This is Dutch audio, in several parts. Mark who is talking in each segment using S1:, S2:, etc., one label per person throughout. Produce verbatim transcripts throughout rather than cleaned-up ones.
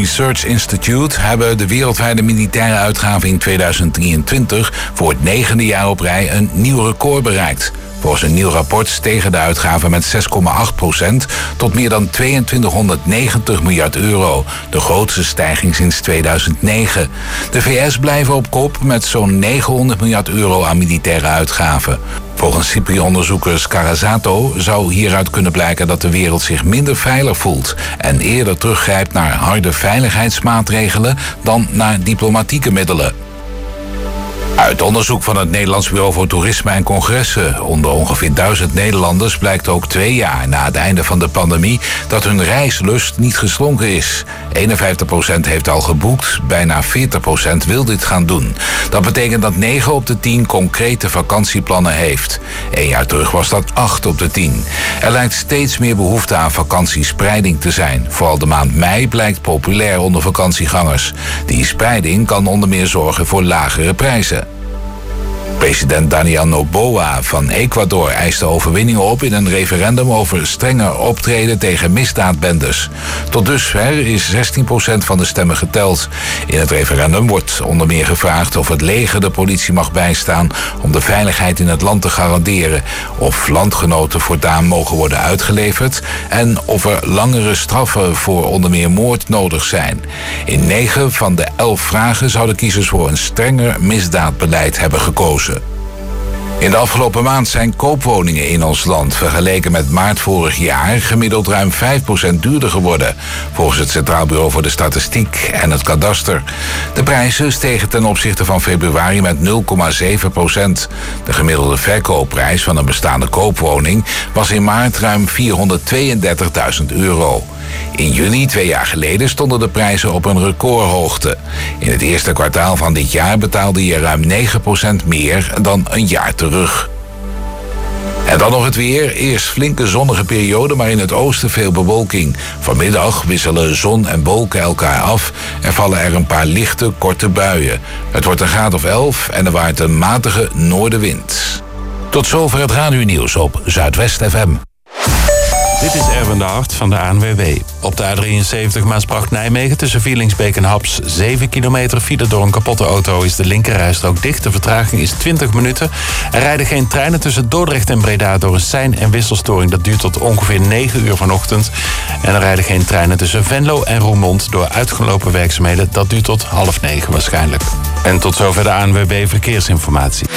S1: Research Institute hebben de wereldwijde militaire uitgaven in tweeduizend drieëntwintig voor het negende jaar op rij een nieuw record bereikt. Volgens een nieuw rapport stegen de uitgaven met zes komma acht procent tot meer dan tweeëntwintighonderdnegentig miljard euro. De grootste stijging sinds tweeduizend negen. De V S blijven op kop met zo'n negenhonderd miljard euro aan militaire uitgaven. Volgens Cypri-onderzoeker Scarazato zou hieruit kunnen blijken dat de wereld zich minder veilig voelt en eerder teruggrijpt naar harde veiligheidsmaatregelen dan naar diplomatieke middelen. Uit onderzoek van het Nederlands Bureau voor Toerisme en Congressen onder ongeveer duizend Nederlanders blijkt ook twee jaar na het einde van de pandemie dat hun reislust niet geslonken is. eenenvijftig procent heeft al geboekt, bijna veertig procent wil dit gaan doen. Dat betekent dat negen op de tien concrete vakantieplannen heeft. Een jaar terug was dat acht op de tien. Er lijkt steeds meer behoefte aan vakantiespreiding te zijn. Vooral de maand mei blijkt populair onder vakantiegangers. Die spreiding kan onder meer zorgen voor lagere prijzen. President Daniel Noboa van Ecuador eist de overwinning op in een referendum over strenger optreden tegen misdaadbendes. Tot dusver is zestien procent van de stemmen geteld. In het referendum wordt onder meer gevraagd of het leger de politie mag bijstaan om de veiligheid in het land te garanderen, of landgenoten voortaan mogen worden uitgeleverd en of er langere straffen voor onder meer moord nodig zijn. In negen van de elf vragen zouden kiezers voor een strenger misdaadbeleid hebben gekozen. In de afgelopen maand zijn koopwoningen in ons land vergeleken met maart vorig jaar gemiddeld ruim vijf procent duurder geworden, volgens het Centraal Bureau voor de Statistiek en het Kadaster. De prijzen stegen ten opzichte van februari met nul komma zeven procent. De gemiddelde verkoopprijs van een bestaande koopwoning was in maart ruim vierhonderdtweeëndertigduizend euro. In juni, twee jaar geleden, stonden de prijzen op een recordhoogte. In het eerste kwartaal van dit jaar betaalde je ruim negen procent meer dan een jaar terug. En dan nog het weer. Eerst flinke zonnige periode, maar in het oosten veel bewolking. Vanmiddag wisselen zon en wolken elkaar af en vallen er een paar lichte, korte buien. Het wordt een graad of elf en er waait een matige noordenwind. Tot zover het radionieuws op Zuidwest F M.
S2: Dit is Erwin de Hart van de A N W B. Op de A drieënzeventig Maasbracht-Nijmegen tussen Vielingsbeek en Haps zeven kilometer file. Door een kapotte auto is de linkerrijstrook dicht. De vertraging is twintig minuten. Er rijden geen treinen tussen Dordrecht en Breda door een sein- en wisselstoring. Dat duurt tot ongeveer negen uur vanochtend. En er rijden geen treinen tussen Venlo en Roermond door uitgelopen werkzaamheden. Dat duurt tot half negen waarschijnlijk. En tot zover de A N W B Verkeersinformatie.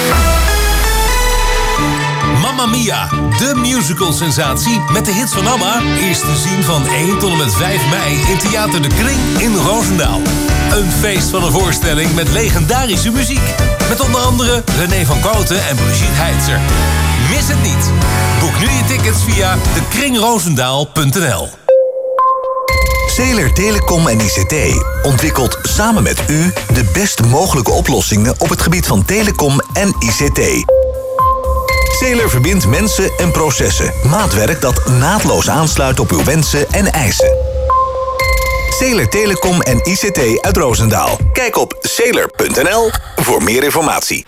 S3: Mamma Mia, de musical-sensatie met de hits van ABBA, is te zien van één tot en met vijf mei in Theater de Kring in Roosendaal. Een feest van een voorstelling met legendarische muziek. Met onder andere René van Kooten en Brigitte Heitzer. Mis het niet. Boek nu je tickets via de kring roosendaal punt n l.
S4: Zeeler Telecom en I C T ontwikkelt samen met u de best mogelijke oplossingen op het gebied van telecom en I C T. Zeeler verbindt mensen en processen. Maatwerk dat naadloos aansluit op uw wensen en eisen. Zeeler Telecom en I C T uit Roosendaal. Kijk op zeeler punt n l voor meer informatie.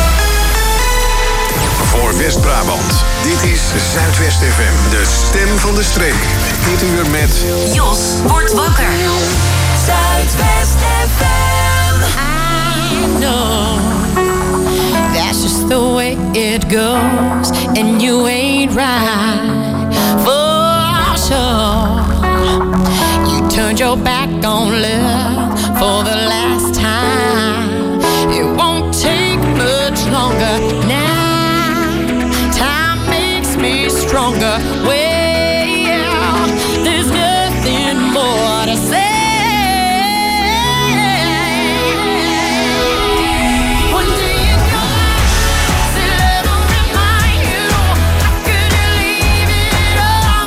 S5: Voor West-Brabant, dit is Zuidwest F M, de stem van de streek. Dit uur met...
S6: Jos wordt wakker. Zuidwest F M.
S7: I know that's just the way it goes, and you ain't right for sure. You turned your back on love for the last time. It won't take much longer now. Time makes me stronger. Well, there's nothing more to say.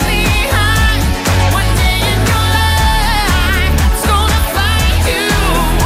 S7: One day in your life, it's gonna find you.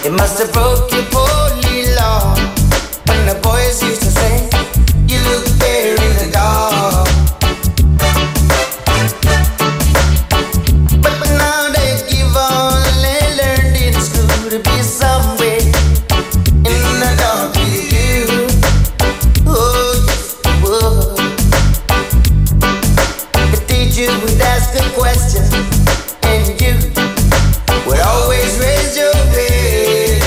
S8: It must have broke your holy law. When the boys used to say, you look there in the dark. But now they give all they learned in school to be somewhere in the dark with you. Oh, yes, it would. The teacher would ask a question, and you would always raise your head.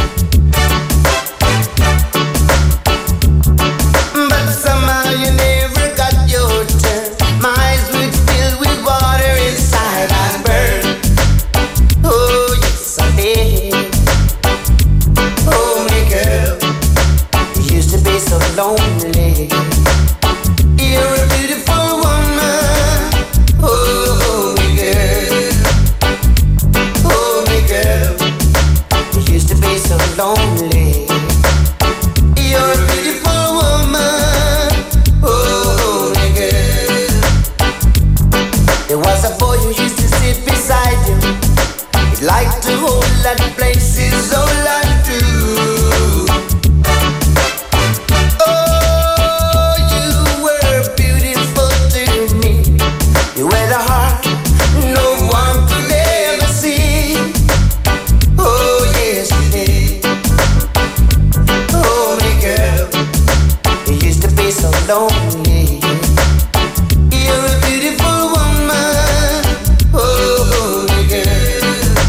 S8: But somehow you never got your turn. My eyes would fill with water inside and burn. Oh, yes, I did. Oh, my girl, you used to be so lonely. You're a beautiful woman. Oh, my girl. Oh, my girl, you used to be so lonely. You're a beautiful woman. Oh, my girl. There was a boy who used to sit beside you. He liked to hold that places all I do. Oh, you were beautiful to me. You had a heart no one could ever see. Oh, yes, you did. Oh, my girl, you used to be so lonely. You're a beautiful woman. Oh, my girl,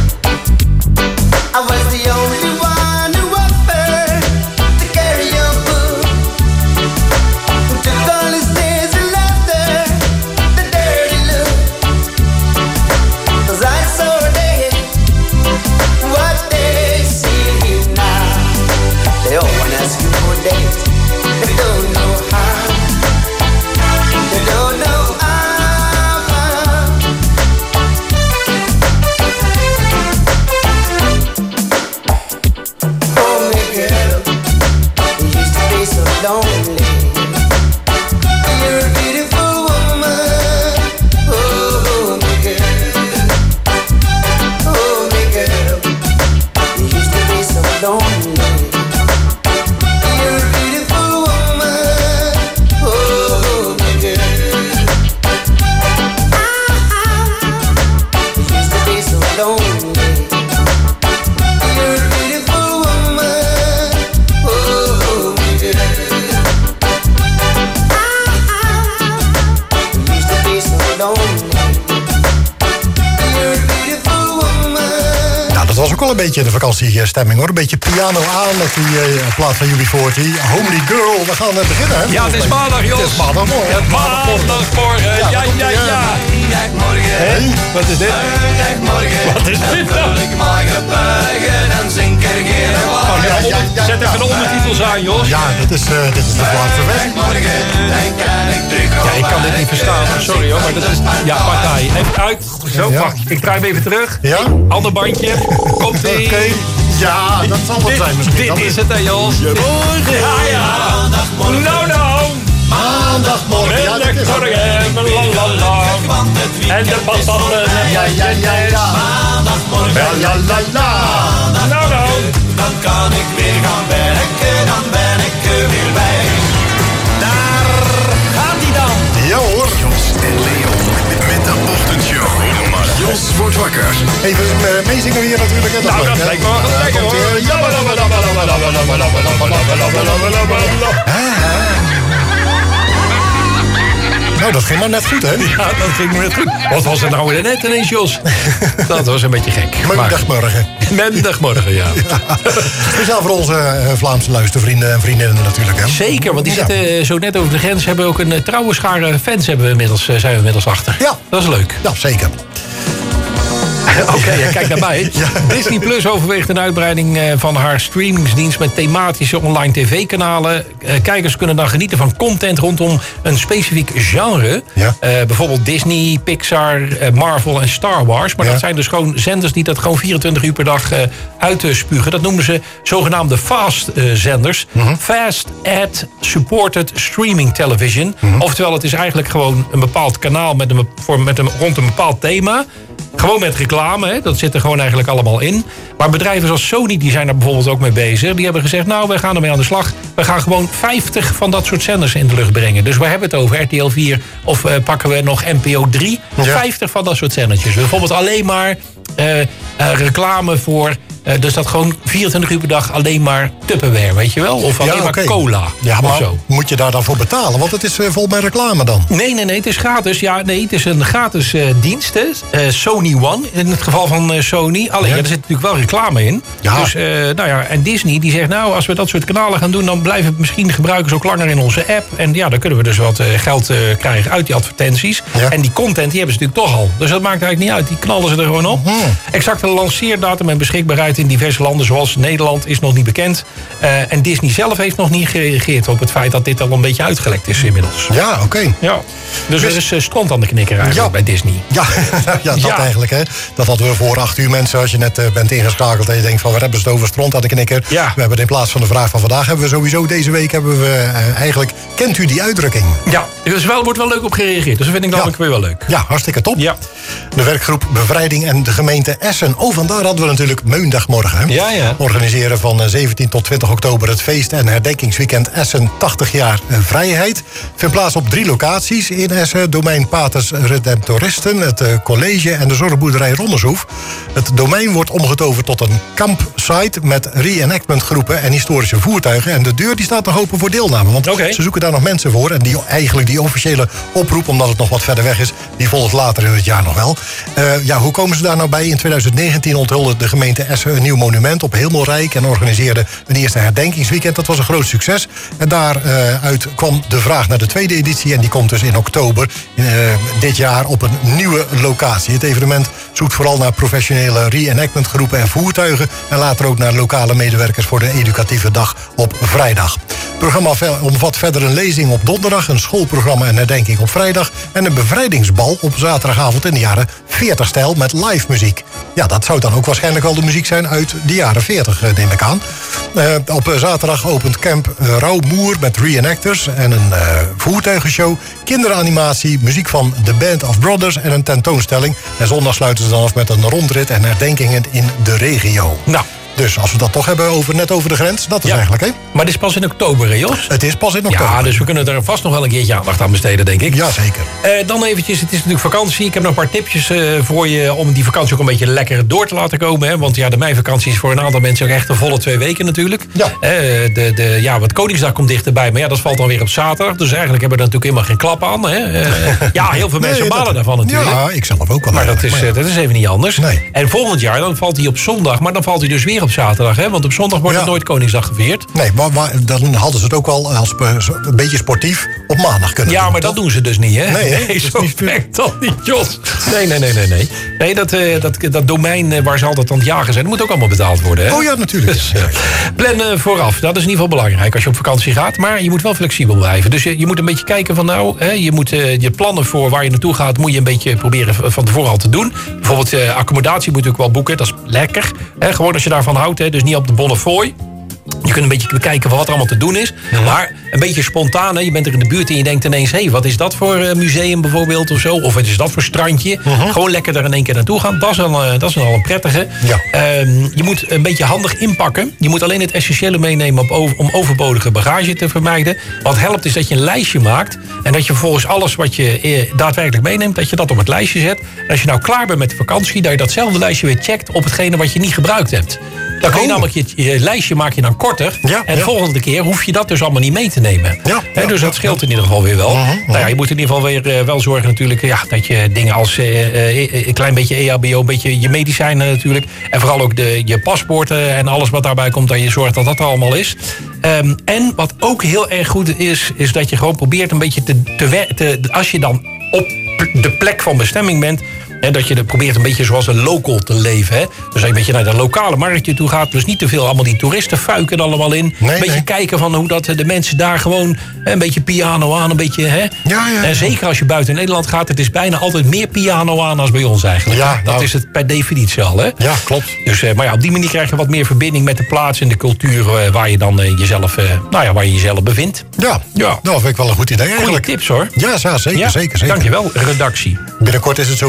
S8: I was the only one who offered to carry your book. Who took all his days and laughter, the dirty look. 'Cause I saw they what they see now. They all wanna ask you for dates. They don't know how. They don't know how. Oh, my girl, you used to be so lonely. You're a beautiful woman. Oh, my girl. Oh, my girl, you used to be so lonely. You're a beautiful woman. Oh, my girl. You used to be so lonely. You're a beautiful woman. Oh, my girl. You used to be so lonely. You're a beautiful woman.
S9: Nou, dat was ook wel een beetje de vakantiestemming hoor. Een beetje piano aan met die uh, plaat van U B veertig. Homely Girl, we gaan uh, beginnen. Hè?
S10: Ja, het is maandag, Jos.
S9: Het is maandagmorgen.
S10: Het maandagmorgen. Ja, ja, ja. ja.
S11: Vrijdagmorgen.
S10: Hé, wat is dit?
S11: Vrijdagmorgen.
S10: Wat is dit nou?
S11: Dan wil ik morgen buigen en zing er geen
S10: Oh, ja, ja, ja, Zet even de ondertitels aan, Jos.
S9: Ja, dit is, uh, dit is de Vlaamse versie.
S11: Morgen, dan kan ik terug.
S10: Ja, ik kan dit niet verstaan. Sorry hoor, maar dat is... Ja, partij. Even uit. Zo,
S9: Ja.
S10: wacht. Ik draai hem even terug.
S9: Ja?
S10: Ander bandje. Komt ie.
S9: Oké. Ja, dat zal wat
S10: Dit,
S9: zijn misschien.
S10: dit
S9: Dat
S10: is het, hè, Jos.
S9: Goedemorgen.
S10: Ja, ja. Nou, nou.
S9: Maandagmorgen. Ja, dat is het.
S10: Maandagmorgen. La, la, la. En de pastatten.
S9: Ja, ja, ja, ja. Ja, la, la, la.
S10: Nou, nou.
S11: Dan kan ik weer gaan werken, dan ben ik er weer bij. Daar gaat hij dan.
S9: Ja hoor.
S5: Jos en Leon met de ochtendshow. Jos wordt wakker.
S9: Even uh, meezingen hier natuurlijk. Hè.
S10: Nou, dat lijkt me wel
S9: Ja,
S10: lekker
S9: komt,
S10: hoor.
S9: uh, ja, la, la, la, la, la, la, la, la, la, la, la, la, la, la. Nou, dat ging maar net goed, hè?
S10: Ja, dat ging net goed. Wat was er nou net ineens, Jos? Dat was een beetje gek.
S9: Maandagmorgen.
S10: Maandagmorgen, ja.
S9: Speciaal voor onze uh, Vlaamse luistervrienden en vriendinnen natuurlijk, hè?
S10: Zeker, want die
S9: Ja.
S10: zitten zo net over de grens. Hebben ook een uh, trouwe schare fans hebben we inmiddels, uh, zijn we inmiddels achter.
S9: Ja.
S10: Dat is leuk.
S9: Ja, zeker.
S10: Oké, okay, ja, kijk daarbij. Ja. Disney Plus overweegt een uitbreiding van haar streamingsdienst met thematische online tv-kanalen. Kijkers kunnen dan genieten van content rondom een specifiek genre.
S9: Ja.
S10: Uh, bijvoorbeeld Disney, Pixar, Marvel en Star Wars. Maar ja. dat zijn dus gewoon zenders die dat gewoon vierentwintig uur per dag uh, uitspugen. Dat noemen ze zogenaamde fast-zenders. Uh, mm-hmm. Fast Ad-Supported Streaming Television. Mm-hmm. Oftewel, het is eigenlijk gewoon een bepaald kanaal met een, voor, met een, rond een bepaald thema. Gewoon met reclame, hè. Dat zit er gewoon eigenlijk allemaal in. Maar bedrijven zoals Sony, die zijn daar bijvoorbeeld ook mee bezig. Die hebben gezegd, nou, wij gaan ermee aan de slag. We gaan gewoon vijftig van dat soort zenders in de lucht brengen. Dus we hebben het over R T L vier of uh, pakken we nog N P O drie. Ja. vijftig van dat soort zendertjes. Bijvoorbeeld alleen maar uh, uh, reclame voor... Uh, dus dat gewoon vierentwintig uur per dag alleen maar Tupperware, weet je wel? Of alleen ja, okay. maar cola.
S9: Ja, maar
S10: of zo.
S9: Moet je daar dan voor betalen? Want het is uh, vol met reclame dan.
S10: Nee, nee, nee, het is gratis. Ja, nee, het is een gratis uh, dienst. Uh, Sony One, in het geval van uh, Sony. Alleen, ja. Ja, er zit natuurlijk wel reclame in. Ja. Dus, uh, nou ja, en Disney die zegt, nou, als we dat soort kanalen gaan doen... dan blijven misschien gebruikers ook langer in onze app. En ja, dan kunnen we dus wat uh, geld uh, krijgen uit die advertenties. Ja. En die content, die hebben ze natuurlijk toch al. Dus dat maakt eigenlijk niet uit. Die knallen ze er gewoon op. Mm-hmm. Exacte lanceerdatum en beschikbaarheid in diverse landen zoals Nederland is nog niet bekend. Uh, en Disney zelf heeft nog niet gereageerd op het feit dat dit al een beetje uitgelekt is inmiddels.
S9: Ja, oké. Okay.
S10: Ja. Dus er is uh, stront aan de knikker eigenlijk ja. bij Disney.
S9: Ja, ja dat ja. eigenlijk. Hè. Dat hadden we voor acht uur mensen. Als je net uh, bent ingeschakeld en je denkt van waar hebben ze het over stront aan de knikker. Ja. We hebben in plaats van de vraag van vandaag hebben we sowieso deze week hebben we uh, eigenlijk, kent u die uitdrukking?
S10: Ja, dus wel wordt wel leuk op gereageerd. Dus dat vind ik dan ja. ook weer wel leuk.
S9: Ja, hartstikke top. Ja. De werkgroep Bevrijding en de gemeente Essen. Oh, vandaar hadden we natuurlijk Meundagmorgen. Hè?
S10: Ja, ja.
S9: Organiseren van zeventien tot twintig oktober het feest- en herdenkingsweekend Essen tachtig jaar vrijheid. Vindt plaats op drie locaties in Essen. Domein Paters Redemptoristen, het college en de zorgboerderij Rondershoef. Het domein wordt omgetoverd tot een campsite met reenactment groepen en historische voertuigen. En de deur die staat nog open voor deelname. Want okay. ze zoeken daar nog mensen voor. En die, eigenlijk die officiële oproep, omdat het nog wat verder weg is, die volgt later in het jaar nog wel. Uh, ja, hoe komen ze daar nou bij? In twintig negentien onthulde de gemeente Essen een nieuw monument op Hemelrijk en organiseerde een eerste herdenkingsweekend. Dat was een groot succes. En daaruit uh, kwam de vraag naar de tweede editie. En die komt dus in oktober uh, dit jaar op een nieuwe locatie. Het evenement zoekt vooral naar professionele reenactment groepen en voertuigen. En later ook naar lokale medewerkers voor de educatieve dag op vrijdag. Het programma omvat verder een lezing op donderdag, een schoolprogramma en herdenking op vrijdag en een bevrijdingsbal op zaterdagavond in de jaren veertig stijl met live muziek. Ja, dat zou dan ook waarschijnlijk wel de muziek zijn uit de jaren veertig, neem ik aan. Uh, op zaterdag opent Camp uh, Rauwmoer met reenactors en een uh, voertuigenshow, kinderanimatie, muziek van The Band of Brothers en een tentoonstelling. En zondag sluiten ze dan af met een rondrit en herdenkingen in de regio. Nou. Dus als we dat toch hebben over, net over de grens, dat is ja. eigenlijk, hè?
S10: Maar het is pas in oktober, hè, Jos?
S9: Het is pas in oktober.
S10: Ja, dus we kunnen er vast nog wel een keertje aandacht aan besteden, denk ik.
S9: Jazeker.
S10: Uh, dan eventjes, het is natuurlijk vakantie. Ik heb nog een paar tipjes uh, voor je om die vakantie ook een beetje lekker door te laten komen. Hè? Want ja, de meivakantie is voor een aantal mensen ook echt een volle twee weken natuurlijk. Ja. Uh, de, de, ja, want Koningsdag komt dichterbij, maar ja, dat valt dan weer op zaterdag. Dus eigenlijk hebben we er natuurlijk helemaal geen klap aan. Hè? Uh, ja, heel veel mensen nee, balen dat, daarvan natuurlijk.
S9: Ja, ik zelf ook wel.
S10: Maar dat is, maar ja. uh, dat is even niet anders. Nee. En volgend jaar, dan valt hij op zondag, maar dan valt hij dus weer op zaterdag, hè? Want op zondag wordt ja. het nooit Koningsdag gevierd.
S9: Nee, maar, maar dan hadden ze het ook wel als een beetje sportief op maandag kunnen
S10: ja,
S9: doen.
S10: Ja, maar
S9: toch?
S10: dat doen ze dus niet, hè?
S9: Nee, hè?
S10: nee zo werkt dat niet, Jos. Nee, nee, nee, nee. Nee, nee dat, uh, dat, dat domein waar ze altijd aan het jagen zijn, dat moet ook allemaal betaald worden, hè?
S9: Oh ja, natuurlijk.
S10: Dus, uh, plannen vooraf, dat is in ieder geval belangrijk als je op vakantie gaat. Maar je moet wel flexibel blijven. Dus je, je moet een beetje kijken van nou, hè, je moet uh, je plannen voor waar je naartoe gaat, moet je een beetje proberen van tevoren al te doen. Bijvoorbeeld uh, accommodatie moet je ook wel boeken, dat is lekker. Hè? Gewoon als je daarvan houdt, hè? Dus niet op de Bonnefoy. Je kunt een beetje kijken van wat er allemaal te doen is. Ja. Maar een beetje spontaan. Hè? Je bent er in de buurt en je denkt ineens... hé, hey, wat is dat voor uh, museum bijvoorbeeld of zo? Of wat is dat voor strandje? Uh-huh. Gewoon lekker er in één keer naartoe gaan. Dat is al, uh, dat is al een prettige. Ja. Um, je moet een beetje handig inpakken. Je moet alleen het essentiële meenemen op over, om overbodige bagage te vermijden. Wat helpt is dat je een lijstje maakt. En dat je vervolgens alles wat je uh, daadwerkelijk meeneemt... dat je dat op het lijstje zet. En als je nou klaar bent met de vakantie... dat je datzelfde lijstje weer checkt op hetgene wat je niet gebruikt hebt. Dan kun je oh. namelijk je, je lijstje maak je dan korter. Ja, en de ja. volgende keer hoef je dat dus allemaal niet mee te nemen. Ja, He, ja, dus dat scheelt ja. in ieder geval weer wel. Uh-huh, uh-huh. Nou ja, je moet in ieder geval weer uh, wel zorgen natuurlijk... Ja, dat je dingen als uh, uh, een klein beetje E H B O... een beetje je medicijnen natuurlijk... en vooral ook de, je paspoorten en alles wat daarbij komt... dat je zorgt dat dat er allemaal is. Um, en wat ook heel erg goed is... is dat je gewoon probeert een beetje te... te, te als je dan op de plek van bestemming bent... He, dat je er probeert een beetje zoals een local te leven. Hè? Dus als je een beetje naar de lokale marktje toe gaat... dus niet te veel allemaal die toeristen fuiken er allemaal in. Nee, een beetje nee. kijken van hoe dat de mensen daar gewoon... Hè, een beetje piano aan, een beetje... Hè? Ja, ja, en zeker als je buiten Nederland gaat... het is bijna altijd meer piano aan dan bij ons eigenlijk. Ja, dat nou, is het per definitie al. Hè?
S9: Ja, klopt.
S10: Dus, uh, maar ja, op die manier krijg je wat meer verbinding met de plaats... en de cultuur uh, waar je dan uh, jezelf, uh, nou ja, waar je jezelf bevindt.
S9: Ja, ja. Nou, vind ik wel een goed idee eigenlijk.
S10: Goeie tips hoor.
S9: Ja, ja zeker, ja, zeker, zeker.
S10: Dankjewel, redactie.
S9: Binnenkort is het zover van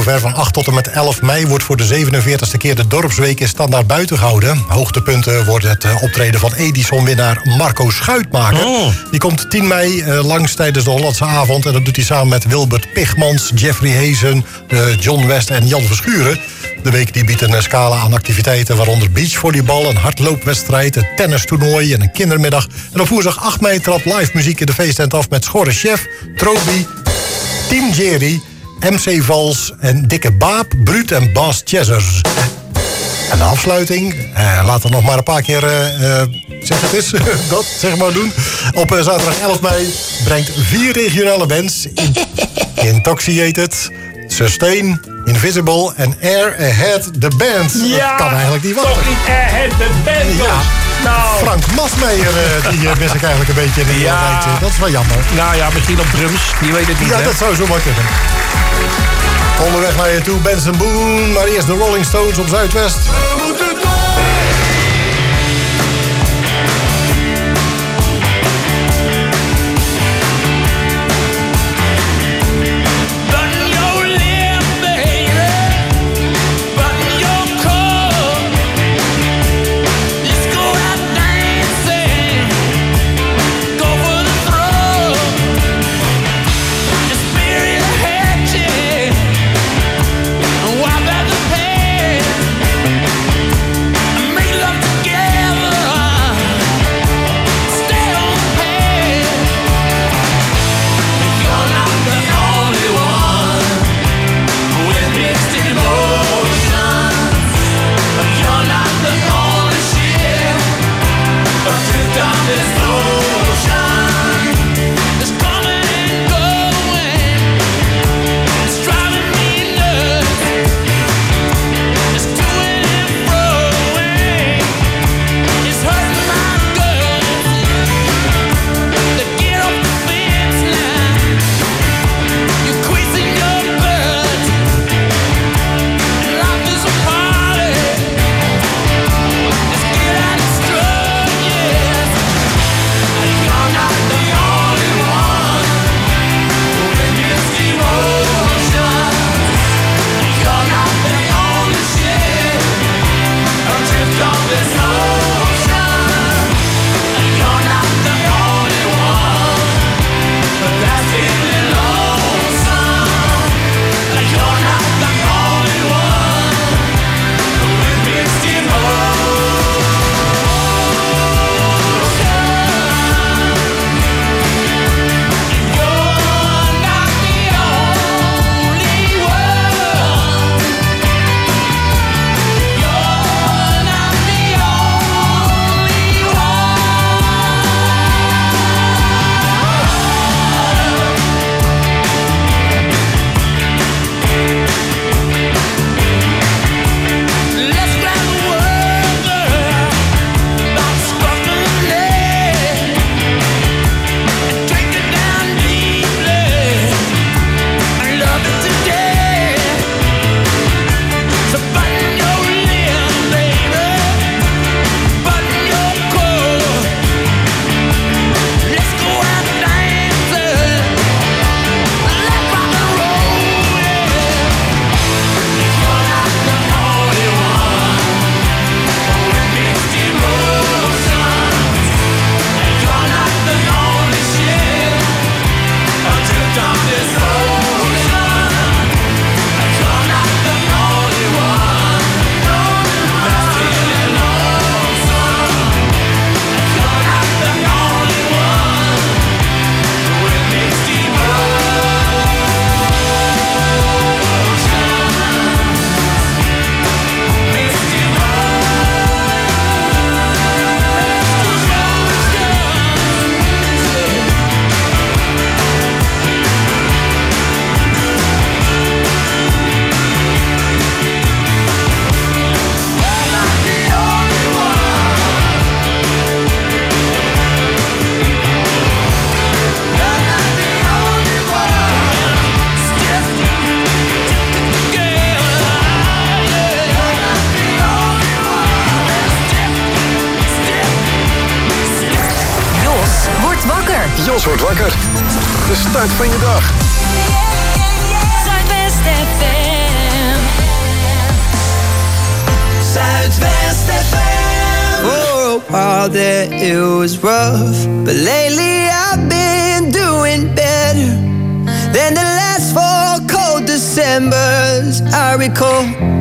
S9: acht tot en met elf mei wordt voor de zevenenveertigste keer de Dorpsweek in Standaard buiten gehouden. Hoogtepunten wordt het optreden van Edison-winnaar Marco Schuitmaker. Oh. Die komt tien mei uh, langs tijdens de Hollandse avond. En dat doet hij samen met Wilbert Pigmans, Jeffrey Hezen, uh, John West en Jan Verschuren. De week die biedt een scala aan activiteiten, waaronder beachvolleybal, een hardloopwedstrijd, een tennistoernooi en een kindermiddag. En op woensdag acht mei trapt live muziek in de feesttent af met Schorre Chef, Trobi, Team Jerry, M C Vals en Dikke Baap, Bruut en Bas Chessers. En de afsluiting, eh, laten we nog maar een paar keer, eh, eh, zeg het eens, dat zeg maar doen. Op uh, zaterdag elf mei brengt vier regionale bands in, Intoxicated, Sustain, Invisible en Air Ahead the Band.
S10: Ja,
S9: dat kan eigenlijk niet wachten.
S10: Toch niet Ahead the Band.
S9: Ja.
S10: Nou.
S9: Frank Masmeijer, uh, die uh, mis ik eigenlijk een beetje in de
S10: ja.
S9: rijtje. Dat is wel jammer.
S10: Nou ja, misschien op drums. Je weet het niet,
S9: Ja,
S10: hè?
S9: dat zou zo maar kunnen. Onderweg naar je toe, Benson Boone. Maar eerst de Rolling Stones op Zuidwest.
S11: We moeten door.
S5: Jos wordt wakker. De start van je dag.
S6: Zuidwest F M. Zuidwest F M.
S8: For a while there it was rough, but lately I've been doing better than the last four cold Decembers I recall.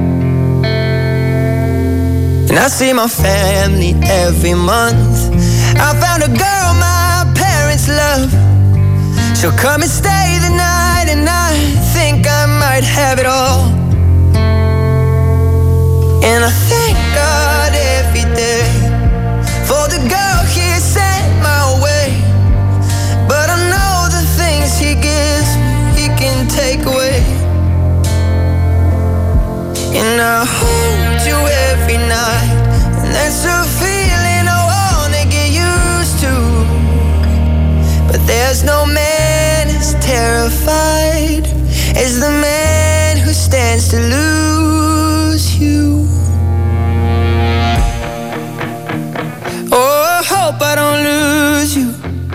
S8: And I see my family every month. I found a girl my parents love. She'll come and stay the night, and I think I might have it all. And I thank God every day for the girl he sent my way. But I know the things he gives me, he can take away. And I hold you every night, and that's a feeling I wanna get used to. But there's no man as terrified as the man who stands to lose you. Oh, I hope I don't lose you.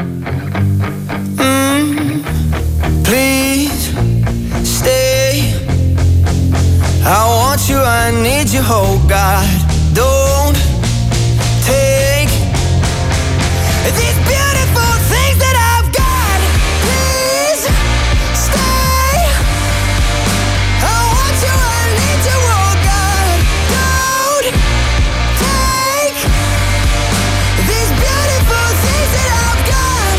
S8: Mm, please stay. I want you, I need you, oh God. Don't take these beautiful things that I've got. Please stay. I want you, I need you, oh God. Don't take these beautiful things that I've got.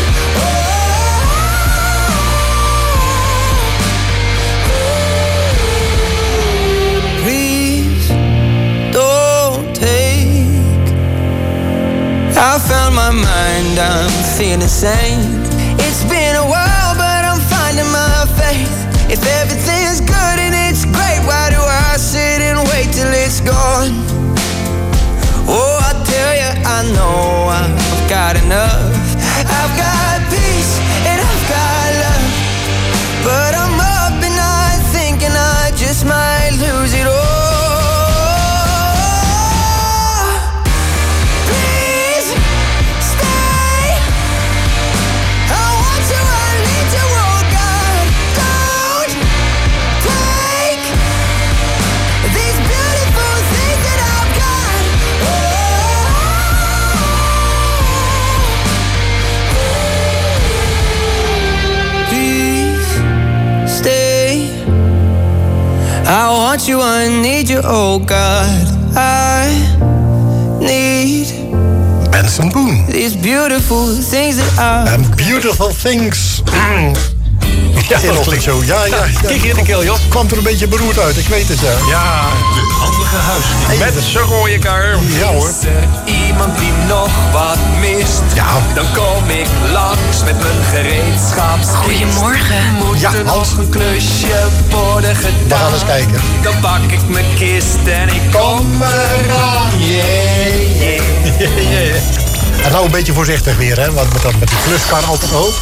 S8: Oh, please don't take. I found my mind, I'm feeling sane. It's been a while, but I'm finding my faith. If everything's good and it's great, why do I sit and wait till it's gone? Oh, I tell you, I know I've got enough. I've got peace and I've got love. But I'm up and I thinking I just might lose it all. Please stay. I want you, I need you, oh God. Don't take these beautiful things that I've got. Please stay. I want you, I need you, oh God. I need
S9: Benson Boone.
S8: these beautiful things that I.
S9: And beautiful things. Mm. Ja, dat klinkt zo. Ja, ja, ja.
S10: Kijk in de keel, joh.
S9: Kwam er een beetje beroerd uit, ik weet het, ja.
S10: Ja,
S3: De handige huisdier.
S10: met z'n rode kar.
S9: Ja hoor.
S11: Is er iemand die nog wat mist?
S9: Ja.
S11: Dan kom ik langs met mijn gereedschapskist.
S6: Goedemorgen.
S11: Moet
S9: Ja,
S11: er
S9: Hans.
S11: nog een klusje worden gedaan?
S9: We gaan eens kijken.
S11: Dan pak ik mijn kist en ik kom eraan. Yeah, yeah.
S9: En nou een beetje voorzichtig weer, hè. Want met, dat, met die kluskar altijd hoog.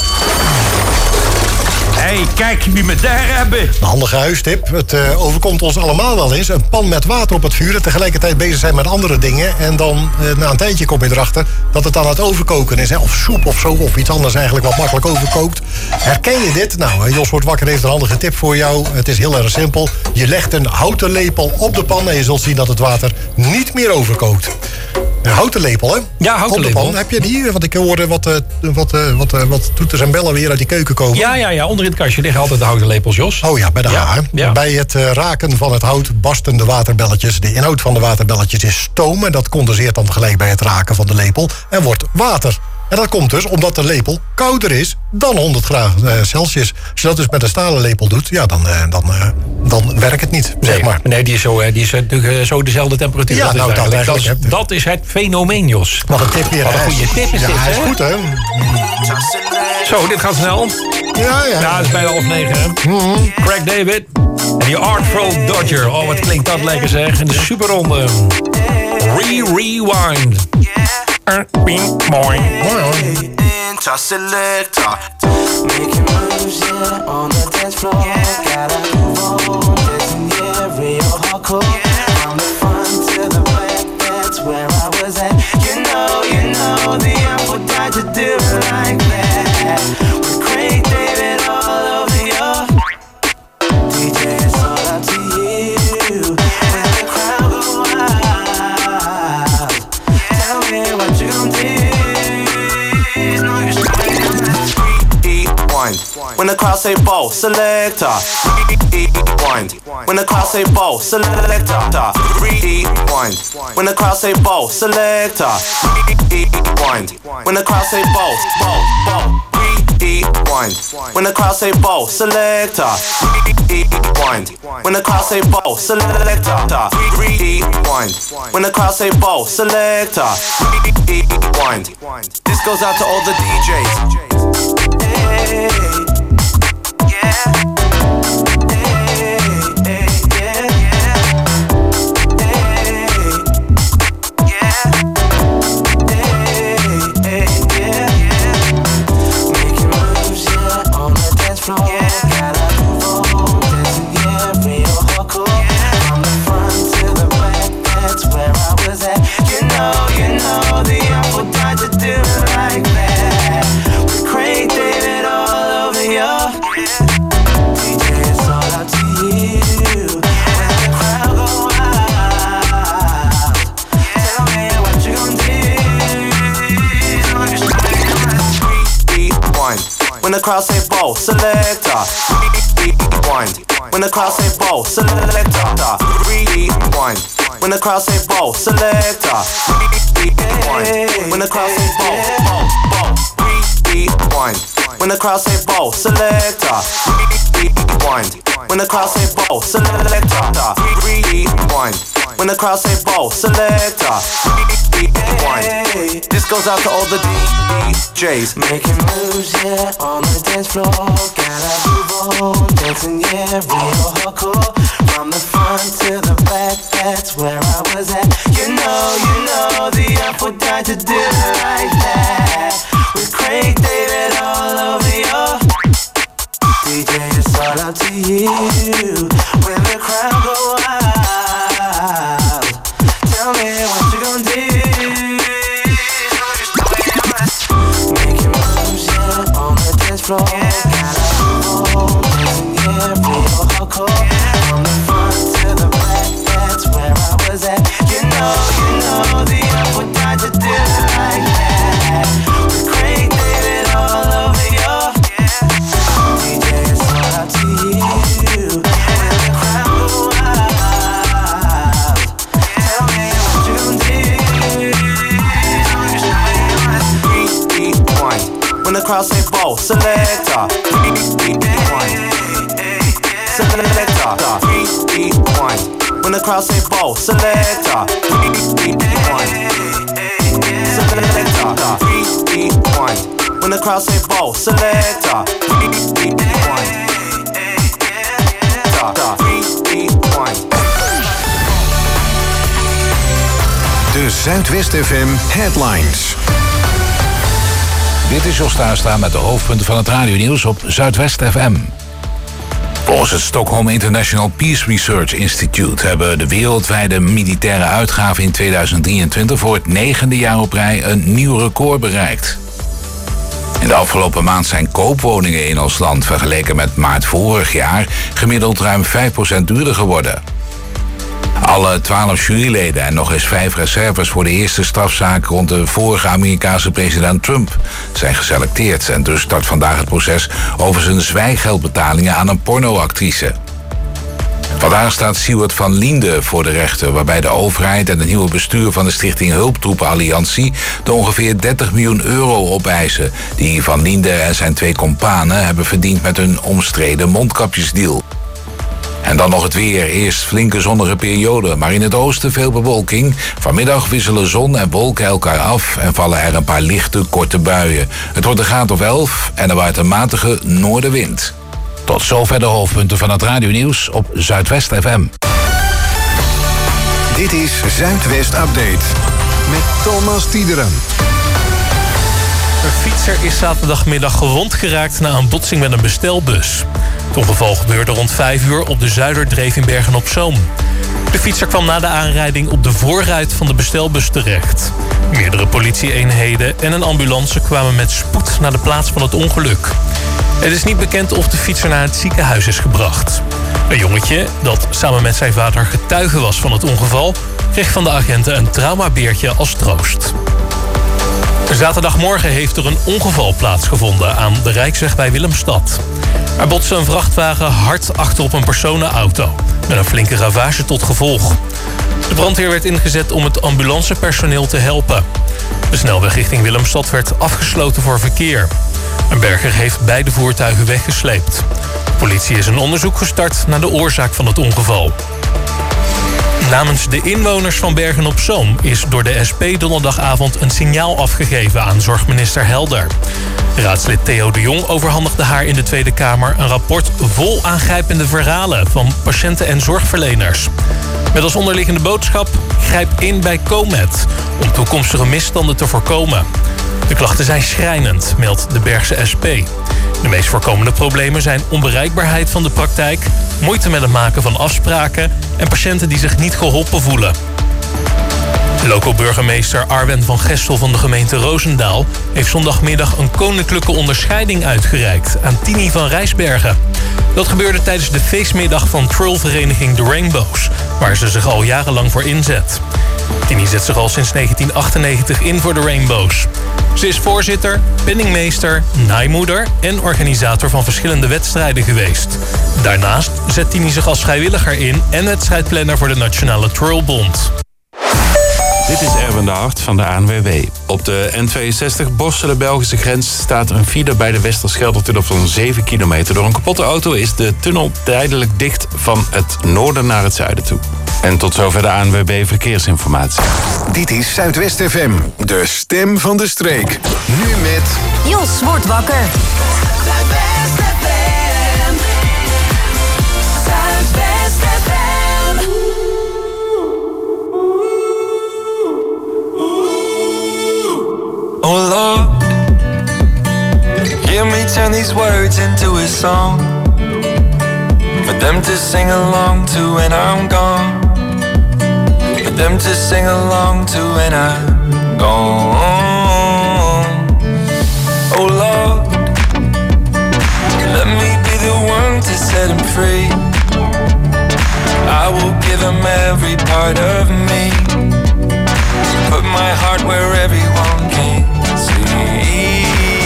S10: Hé, hey, kijk wie me daar hebben.
S9: Een handige huistip. Het uh, overkomt ons allemaal wel eens. Een pan met water op het vuur en tegelijkertijd bezig zijn met andere dingen. En dan uh, na een tijdje kom je erachter dat het aan het overkoken is. Hè? Of soep of zo, of iets anders eigenlijk wat makkelijk overkookt. Herken je dit? Nou, Jos wordt wakker heeft een handige tip voor jou. Het is heel erg simpel. Je legt een houten lepel op de pan en je zult zien dat het water niet meer overkookt. Een houten lepel, hè?
S10: Ja, houten
S9: op de
S10: lepel.
S9: pan. Heb je die? Want ik hoorde wat, uh, wat, uh, wat, uh, wat toeters en bellen weer uit die keuken komen.
S10: Ja, ja, ja. Onder in het kastje liggen altijd de houten lepels, Jos.
S9: Oh ja, bij de
S10: Ja,
S9: haar.
S10: ja.
S9: Bij het uh, raken van het hout barsten de waterbelletjes. De inhoud van de waterbelletjes is stoom. En dat condenseert dan gelijk bij het raken van de lepel. En wordt water. En dat komt dus omdat de lepel kouder is dan honderd graden Celsius. Als je dat dus met een stalen lepel doet, ja, dan, uh, dan, uh, dan werkt het niet, zeg
S10: Nee,
S9: maar.
S10: nee, die is, zo, uh, die is natuurlijk uh, zo dezelfde temperatuur.
S9: Ja,
S10: dat,
S9: nou,
S10: is
S9: dat
S10: eigenlijk, dat, is,
S9: eigenlijk,
S10: dat is het fenomeen, Jos.
S9: Wat een tip weer.
S10: Wat een
S9: hè.
S10: goede tip is
S9: ja,
S10: dit,
S9: hij is
S10: hè?
S9: goed, hè?
S10: Zo, dit gaat snel.
S9: Ja, ja.
S10: Ja, het is bijna half negen, hè?
S9: Mm-hmm.
S10: Craig David en die Artful Dodger. Oh, wat klinkt dat lekker, zeg. En de superronde. Re-rewind. Mooi. Mooi.
S11: Toss selector, making moves, yeah, on the dance floor. Gotta move on, dancing, yeah, real hardcore. From the front to the back, that's where I was at. You know, you know, the apple died to do it like that. With Craig David all over your D J, it's all up to you. When the crowd go wild. me what you gon' do. No, you're rewind. When the crowd say ball, selector. Rewind. When the crowd say ball, selector. Rewind. When the crowd say ball, selector. Rewind. When the crowd say ball, ball, ball. Rewind. When the crowd say ball, selector. Rewind. When the crowd say ball, selector. Rewind. When the crowd say ball, selector. Rewind. This goes out to all the D Js. Hey, yeah. Hey, hey, yeah, yeah. Hey, yeah. Hey, hey, yeah, yeah. Making moves, yeah, on the dance floor. Yeah, gotta move on, dancing, yeah, real hardcore. From the front to the back, that's where I was at. You know, you know, the apple died to do it like that. With Craig David all over you. D J, it's all up to you. When the crowd go wild, tell me what you gon' do. Rewind. When the crowd say ball, selector. Rewind. When the crowd say ball, selector. Rewind. When the crowd say ball, selector. Rewind. When the crowd say ball, ball, ball. Rewind. When the crowd say ball, selector. Rewind. When the crowd say ball, selector. Rewind. When the crowd say ball, selector. Rewind. This goes out to all the D Js. Making moves, yeah, on the dance floor. Gotta move on, dancing, yeah, real hardcore. From the front to the back, that's where I was at. You know, you know, the apple died to do it like that. With Craig David all over you. D J, it's all up to you. When the crowd go wild, tell me what you gon' do. Making moves, yeah, on the dance floor. Gotta move on, dancing, yeah, real hardcore. From the front to the back, that's where I was at. You know, you know, the apple died to do it like that. With Craig David all over you. D J, it's all up to you. When the crowd go wild, tell me what you gon' do. Rewind. When the crowd say ball, selector. Rewind. Selector. Rewind. When the crowd say ball, selector. Rewind. Selector. Rewind. When the crowd say ball, selector. Rewind. Rewind.
S5: De Zuidwest F M Headlines.
S1: Dit is Jos Tuinstra met de hoofdpunten van het radionieuws op Zuidwest F M. Volgens het Stockholm International Peace Research Institute hebben de wereldwijde militaire uitgaven in tweeduizend drieëntwintig voor het negende jaar op rij een nieuw record bereikt. In de afgelopen maand zijn koopwoningen in ons land vergeleken met maart vorig jaar gemiddeld ruim vijf procent duurder geworden. Alle twaalf juryleden en nog eens vijf reserves voor de eerste strafzaak rond de vorige Amerikaanse president Trump zijn geselecteerd. En dus start vandaag het proces over zijn zwijggeldbetalingen aan een pornoactrice. Vandaag staat Siewert van Liende voor de rechter, waarbij de overheid en het nieuwe bestuur van de Stichting Hulptroepenalliantie de ongeveer dertig miljoen euro opeisen die Van Liende en zijn twee kompanen hebben verdiend met hun omstreden mondkapjesdeal. En dan nog het weer. Eerst flinke zonnige periode, maar in het oosten veel bewolking. Vanmiddag wisselen zon en wolken elkaar af en vallen er een paar lichte, korte buien. Het wordt een graad of elf en er waait een matige noordenwind. Tot zover de hoofdpunten van het radionieuws op Zuidwest F M.
S5: Dit is Zuidwest Update met Thomas Tiederen.
S12: Een fietser is zaterdagmiddag gewond geraakt na een botsing met een bestelbus. Het ongeval gebeurde rond vijf uur op de Zuiderdreef in Bergen-op-Zoom. De fietser kwam na de aanrijding op de voorruit van de bestelbus terecht. Meerdere politieeenheden en een ambulance kwamen met spoed naar de plaats van het ongeluk. Het is niet bekend of de fietser naar het ziekenhuis is gebracht. Een jongetje, dat samen met zijn vader getuige was van het ongeval, kreeg van de agenten een traumabeertje als troost. Zaterdagmorgen heeft er een ongeval plaatsgevonden aan de Rijksweg bij Willemstad. Er botste een vrachtwagen hard achter op een personenauto, met een flinke ravage tot gevolg. De brandweer werd ingezet om het ambulancepersoneel te helpen. De snelweg richting Willemstad werd afgesloten voor verkeer. Een berger heeft beide voertuigen weggesleept. De politie is een onderzoek gestart naar de oorzaak van het ongeval. Namens de inwoners van Bergen-op-Zoom is door de S P donderdagavond een signaal afgegeven aan zorgminister Helder. Raadslid Theo de Jong overhandigde haar in de Tweede Kamer een rapport vol aangrijpende verhalen van patiënten en zorgverleners. Met als onderliggende boodschap: grijp in bij Comet om toekomstige misstanden te voorkomen. De klachten zijn schrijnend, meldt de Bergse S P. De meest voorkomende problemen zijn onbereikbaarheid van de praktijk, moeite met het maken van afspraken en patiënten die zich niet geholpen voelen. Loco-burgemeester Arwen van Gestel van de gemeente Roosendaal heeft zondagmiddag een koninklijke onderscheiding uitgereikt aan Tini van Rijsbergen. Dat gebeurde tijdens de feestmiddag van Twirlvereniging The Rainbows, waar ze zich al jarenlang voor inzet. Tini zet zich al sinds negentien achtennegentig in voor de Rainbows. Ze is voorzitter, penningmeester, naaimoeder en organisator van verschillende wedstrijden geweest. Daarnaast zet Tini zich als vrijwilliger in en wedstrijdplanner voor de Nationale Twirlbond.
S2: Dit is Erwin de Hart van de A N W B. Op de N tweeënzestig Borselen-Belgische grens staat een file bij de Westerschelde-tunnel van zeven kilometer. Door een kapotte auto is de tunnel tijdelijk dicht van het noorden naar het zuiden toe. En tot zover de A N W B Verkeersinformatie.
S5: Dit is Zuidwest F M, de stem van de streek. Nu met...
S6: Jos wordt wakker. Zuidwest F M. Zuidwest F M.
S13: Oh Lord, hear me turn these words into a song, for them to sing along to when I'm gone, for them to sing along to when I'm gone. Oh Lord, let me be the one to set him free. I will give him every part of me, put my heart where everyone can see.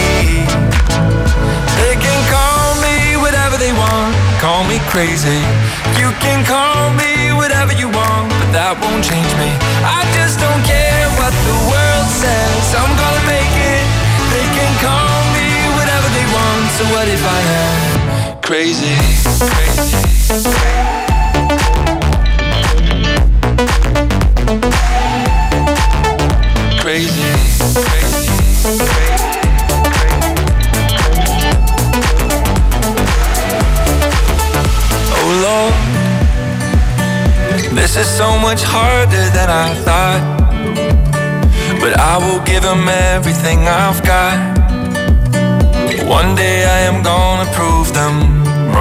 S13: They can call me whatever they want, call me crazy. You can call me whatever you want, but that won't change me. I just don't care what the world says, I'm gonna make it. They can call me whatever they want, so what if I am crazy, crazy, crazy. Crazy, crazy, crazy. Oh Lord, this is so much harder than I thought, but I will give him everything I've got. One day I am gonna prove them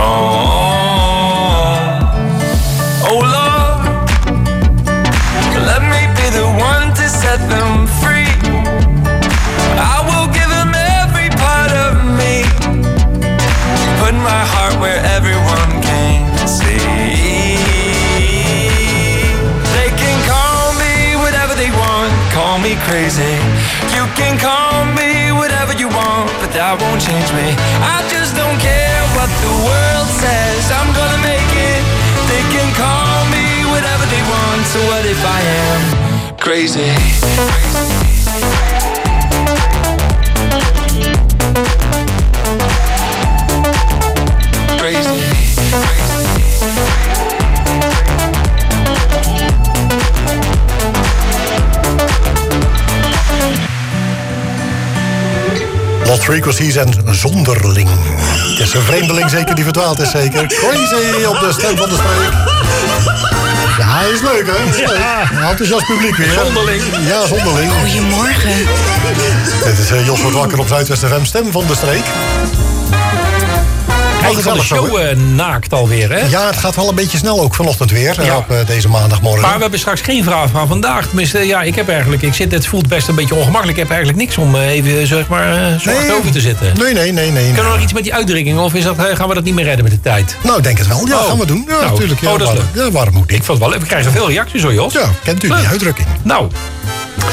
S13: wrong. Oh Lord, let me be the one to set them free. I will give them every part of me, put my heart where everyone can see. They can call me whatever they want, call me crazy. You can call me whatever you want, but that won't change me. I just don't care what the world says, I'm gonna make it. They can call me whatever they want, so what if I am crazy? Crazy.
S9: Lost Frequencies en Zonderling. Het is een vreemdeling zeker die verdwaald is zeker. Crazy op de stem van de streek. Ja, hij is leuk hè? Is leuk. Ja. Enthousiast publiek weer.
S10: Zonderling.
S9: Ja, Zonderling.
S6: Goedemorgen.
S9: Dit is uh, Jos wordt wakker op Zuidwest F M, stem van de streek.
S10: Eind van de show uh, naakt alweer, hè?
S9: Ja, het gaat wel een beetje snel ook vanochtend weer,
S10: ja.
S9: op uh, deze maandagmorgen.
S10: Maar we hebben straks geen vraag van vandaag. Tenminste, ja, ik heb eigenlijk, ik zit, het voelt best een beetje ongemakkelijk. Ik heb eigenlijk niks om uh, even, zeg maar, uh, zo
S9: nee.
S10: over te zitten.
S9: Nee, nee, nee, nee.
S10: Kunnen we nog iets met die uitdrukkingen, of is dat, uh, gaan we dat niet meer redden met de tijd?
S9: Nou, ik denk het wel. Ja,
S10: oh.
S9: gaan we doen. Ja,
S10: nou,
S9: natuurlijk. Ja,
S10: oh, dat is leuk.
S9: Ja, waarom moet ik?
S10: Ik vond het wel leuk. We krijgen veel reacties hoor, Jos.
S9: Ja, kent u
S10: leuk.
S9: die uitdrukking?
S10: Nou.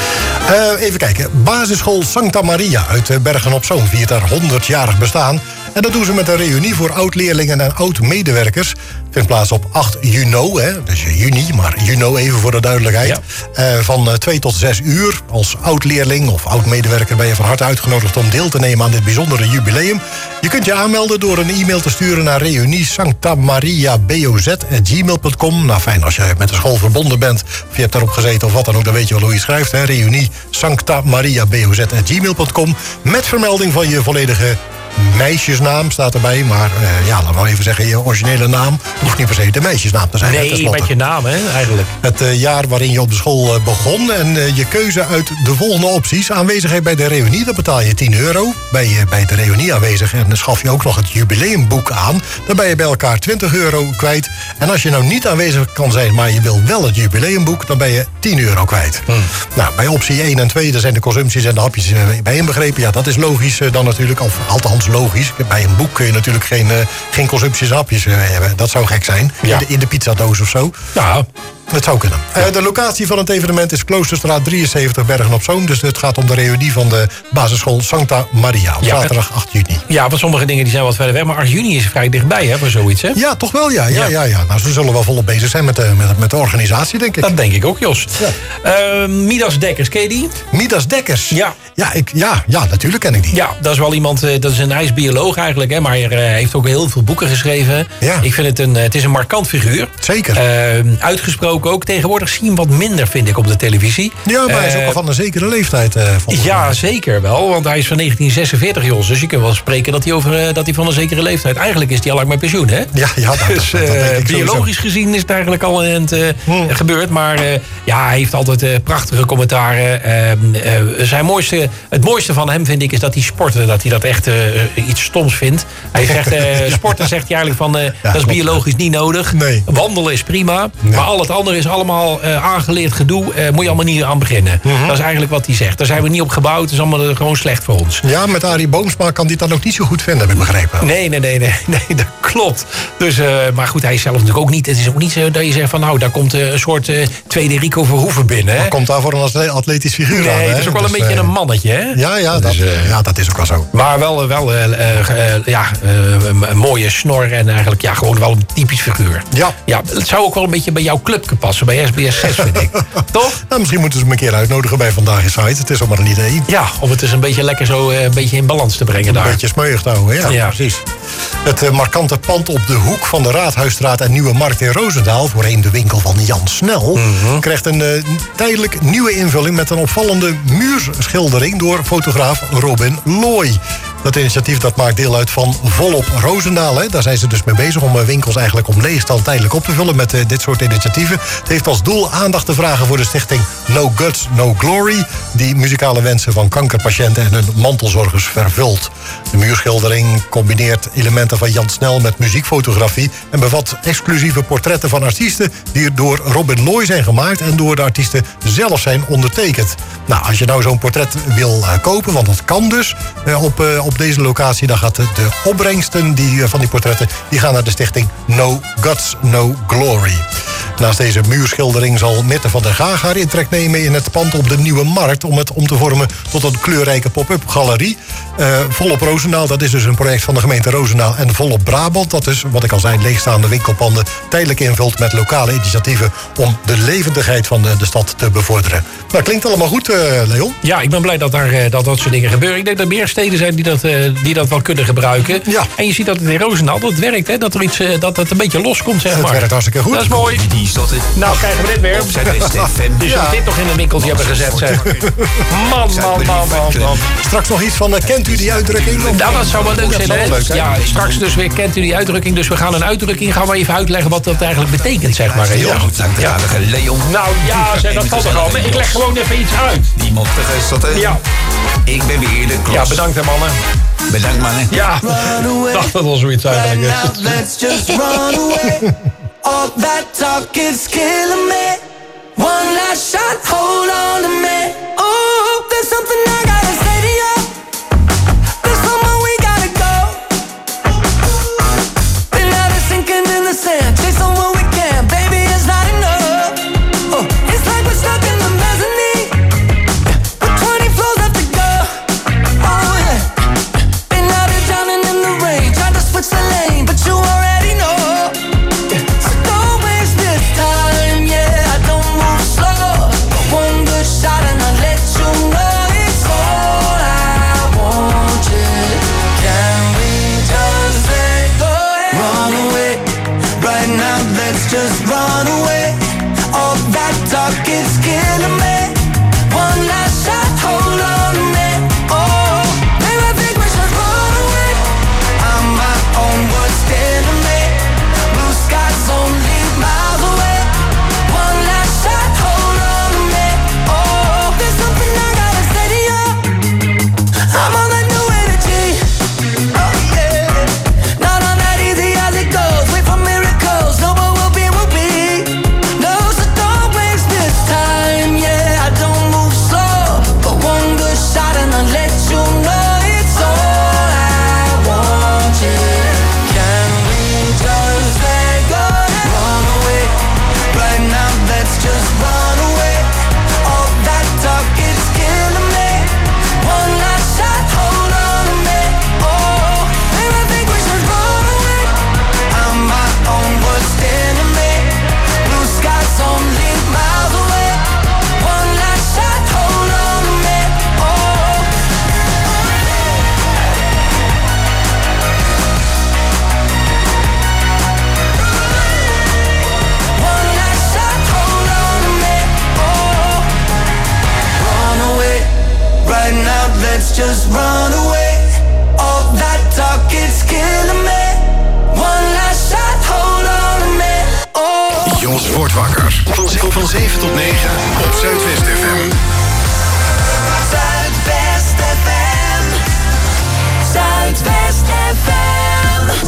S9: Uh, even kijken. Basisschool Santa Maria uit Bergen-op-Zoom viert haar honderdjarig bestaan. En dat doen ze met een reunie voor oud-leerlingen en oud-medewerkers. Vindt plaats op acht juni, hè, dus juni, maar juni even voor de duidelijkheid. Ja. Uh, van twee tot zes uur. Als oud-leerling of oud-medewerker ben je van harte uitgenodigd om deel te nemen aan dit bijzondere jubileum. Je kunt je aanmelden door een e-mail te sturen naar reunie sanctamariaboz at gmail dot com. Nou fijn, als je met de school verbonden bent of je hebt daarop gezeten of wat dan ook, dan weet je wel hoe je schrijft. Hè? reunie sanctamariaboz at gmail dot com. Met vermelding van je volledige meisjesnaam staat erbij, maar uh, ja, laten we even zeggen, je originele naam hoeft niet per se de meisjesnaam te zijn.
S10: Nee, met je naam, hè, eigenlijk.
S9: Het uh, jaar waarin je op de school uh, begon en uh, je keuze uit de volgende opties. Aanwezigheid bij de reunie, dan betaal je tien euro. Ben je bij de reunie aanwezig en dan schaf je ook nog het jubileumboek aan. Dan ben je bij elkaar twintig euro kwijt. En als je nou niet aanwezig kan zijn, maar je wil wel het jubileumboek, dan ben je tien euro kwijt. Hmm. Nou, bij optie één en twee, daar zijn de consumpties en de hapjes uh, bij inbegrepen. Ja, dat is logisch uh, dan natuurlijk, of althans logisch. Bij een boek kun je natuurlijk geen, uh, geen consumpties en hapjes uh, hebben. Dat zou gek zijn. Ja. In, de, in de pizzadoos of zo.
S10: Ja.
S9: Dat zou kunnen. Ja. Uh, de locatie van het evenement is Kloosterstraat drieënzeventig Bergen-op-Zoom. Dus het gaat om de reunie van de basisschool Santa Maria. Op ja, zaterdag acht juni.
S10: Ja, want sommige dingen die zijn wat verder weg. Maar acht juni is vrij dichtbij, hè, voor zoiets, hè?
S9: Ja, toch wel, ja. ja, ja. ja, ja. Nou, ze zullen wel volop bezig zijn met de, met, met de organisatie, denk ik.
S10: Dat denk ik ook, Jos. Ja. Uh, Midas Dekkers, ken je die?
S9: Midas Dekkers?
S10: Ja.
S9: Ja, ik, ja, ja, natuurlijk ken ik die.
S10: Ja, dat is wel iemand, uh, dat is een ijsbioloog eigenlijk, hè, maar hij uh, heeft ook heel veel boeken geschreven. Ja. Ik vind het een, het is een markant figuur.
S9: Zeker.
S10: Uh, uitgesproken ook. Tegenwoordig zie je hem wat minder, vind ik, op de televisie.
S9: Ja, maar hij is ook al van een zekere leeftijd. Uh,
S10: ja, mij. Zeker wel, want hij is van negentien zesenveertig, Jos. Dus je kunt wel spreken dat hij, over, uh, dat hij van een zekere leeftijd... Eigenlijk is hij al lang met pensioen, hè?
S9: Ja, ja dat,
S10: dus,
S9: dat, dat denk ik
S10: uh, biologisch gezien is het eigenlijk al een uh, hmm. gebeurd. Maar uh, ja, hij heeft altijd uh, prachtige commentaren. Uh, uh, zijn mooiste, het mooiste van hem, vind ik, is dat hij sporten, dat hij dat echt uh, iets stoms vindt. Hij zegt, uh, sporten zegt hij eigenlijk van, uh, ja, dat is klopt. Biologisch niet nodig.
S9: Nee.
S10: Wandelen is prima, nee. Maar al het andere is allemaal uh, aangeleerd gedoe. Uh, moet je allemaal niet aan beginnen. Mm-hmm. Dat is eigenlijk wat hij zegt. Daar zijn we niet op gebouwd. Het is allemaal uh, gewoon slecht voor ons.
S9: Ja, met Arie Boomsma kan hij dat ook niet zo goed vinden, heb ik begrepen.
S10: Nee, nee, nee, nee, nee dat klopt. Dus, uh, maar goed, hij is zelf natuurlijk ook niet. Het is ook niet zo dat je zegt van, nou, daar komt uh, een soort uh, tweede Rico Verhoeven binnen. Hè?
S9: Maar komt daar voor een atletisch figuur
S10: nee,
S9: aan.
S10: Nee, het is ook wel
S9: dus,
S10: een beetje
S9: uh,
S10: een mannetje, hè?
S9: Ja, ja, dat, dat, is, uh, ja dat is ook wel zo.
S10: Maar wel, wel uh, uh, uh, ja, uh, een mooie snor en eigenlijk ja, gewoon wel een typisch figuur.
S9: Ja.
S10: Ja, het zou ook wel een beetje bij jouw club passen, bij S B S zes, vind ik. Toch?
S9: Nou, misschien moeten ze hem een keer uitnodigen bij Vandaag is Site. Het is al maar een idee.
S10: Ja, om het eens een beetje lekker zo uh, een beetje in balans te brengen
S9: een
S10: daar.
S9: Een beetje smeuig te houden, ja, ja. Precies. Het uh, markante pand op de hoek van de Raadhuisstraat en Nieuwe Markt in Roosendaal, voorheen de winkel van Jan Snel, mm-hmm. krijgt een uh, tijdelijk nieuwe invulling met een opvallende muurschildering door fotograaf Robin Looy. Dat initiatief dat maakt deel uit van Volop Roosendaal. Hè. Daar zijn ze dus mee bezig om winkels eigenlijk om leegstand tijdelijk op te vullen met uh, dit soort initiatieven. Het heeft als doel aandacht te vragen voor de stichting No Guts, No Glory, die muzikale wensen van kankerpatiënten en hun mantelzorgers vervult. De muurschildering combineert elementen van Jan Snel met muziekfotografie en bevat exclusieve portretten van artiesten die door Robin Looy zijn gemaakt en door de artiesten zelf zijn ondertekend. Nou, als je nou zo'n portret wil uh, kopen, want dat kan dus uh, op, uh, op deze locatie, dan gaat de, de opbrengsten die, uh, van die portretten die gaan naar de stichting No Guts, No Glory. Naast deze muurschildering zal Mitte van der Gaag haar intrek nemen in het pand op de Nieuwe Markt om het om te vormen tot een kleurrijke pop-up galerie. Uh, Volop Roosendaal, dat is dus een project van de gemeente Roosendaal en Volop Brabant. Dat is, wat ik al zei, leegstaande winkelpanden tijdelijk invult met lokale initiatieven om de levendigheid van de, de stad te bevorderen. Nou, klinkt allemaal goed, uh, Leon?
S10: Ja, ik ben blij dat, daar, uh, dat dat soort dingen gebeuren. Ik denk dat er meer steden zijn die dat, uh, die dat wel kunnen gebruiken. Ja. En je ziet dat het in Roosendaal, dat het werkt, hè? Dat er iets, uh, dat het een beetje loskomt, zeg maar.
S9: Het werkt hartstikke goed.
S10: Dat is mooi. Nou, krijgen we dit weer. Dus ja. Dit toch in een winkeltje hebben gezet, zeg. Man, man, man, man, man.
S9: Straks nog iets van, uh, kent u die uitdrukking?
S10: Nou, dat zou wel leuk zijn, hè? Leuk, hè? Ja, straks dus weer, kent u die uitdrukking? Dus we gaan een uitdrukking, gaan we even uitleggen wat dat eigenlijk betekent, zeg maar. Hè,
S14: ja, langdradige ja. Leon.
S10: Nou ja, zeg, dat valt toch al. Ik leg gewoon even iets uit.
S14: Die mottige zotte.
S10: Ja.
S14: Ik ben weer de klos.
S10: Ja, bedankt hè, mannen.
S14: Bedankt, mannen.
S10: Ja, ik dacht dat wel zoiets eigenlijk is.
S6: Let's just run away. All that talk is killing me. One last shot, hold on to me. Oh, there's something I gotta say to you. There's somewhere we gotta go. Been out of sinking in the sand, chasing what we can. Baby, it's not enough. Oh, it's like we're stuck in the mezzanine. let's just run away. All that talk, it's killing me. One last shot, hold on a minute. Oh.
S5: Jos wordt wakker. Van, van zeven tot negen op Zuidwest F M.
S6: Zuidwest F M. Zuidwest F M.